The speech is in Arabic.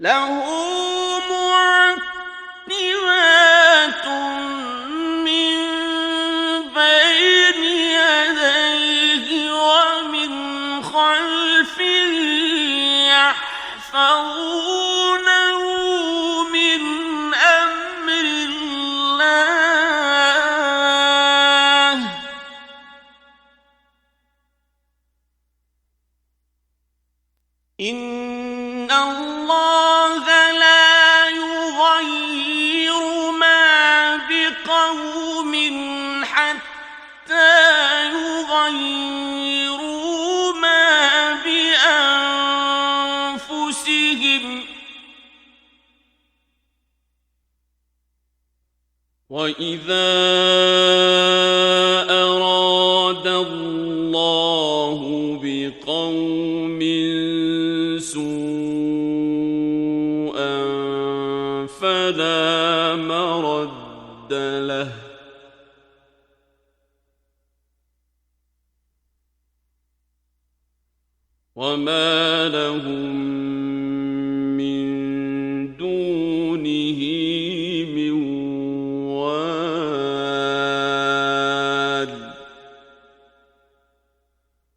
له معقبات من بين يديه ومن خلفه يحفظونه من أمر الله إن الله لا يغير ما بقوم حتى يغيروا ما بأنفسهم وإذا أراد الله بقوم سوءا فلا مرد له وما لهم